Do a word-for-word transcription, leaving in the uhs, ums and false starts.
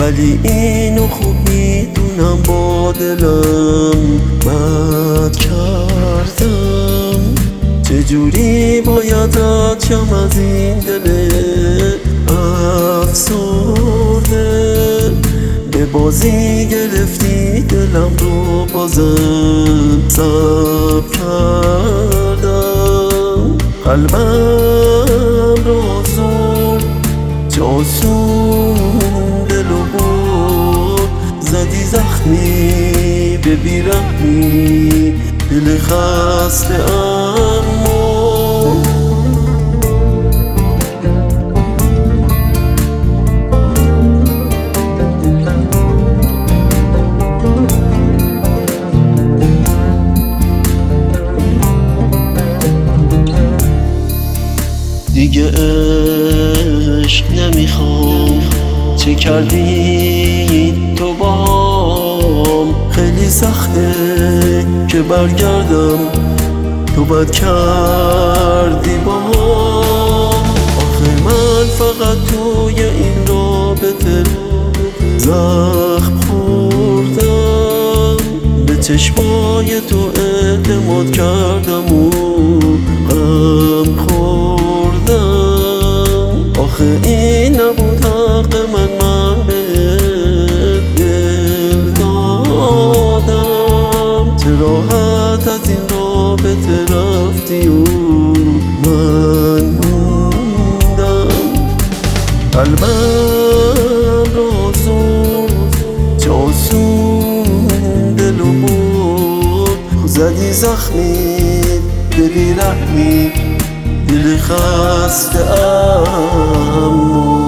ولی اینو خوب میدونم با دلم بد کردم. چجوری باید رد شم از این دل افسرده؟ به بازی گرفتی دلم رو بازم صبر کردم. قلبم رو زور جاسون دلو بود، زدی زخمی به بیرحمی دل خسته اما دیگه عشق نمیخوام. چه کردی تو باهم؟ خیلی سخته که برگردم، تو بد کردی باهم. آخه من فقط توی این رابطه زخم خوردم، به چشمای تو اعتماد کردم و غم خوردم. آخه این نبود حق من، من به دل دادم. چه راحت از این رابطه رفتی و من موندم. قلبم رو زود جاسون دلو بود، زدی زخمی به بیرحمی دل خسته اما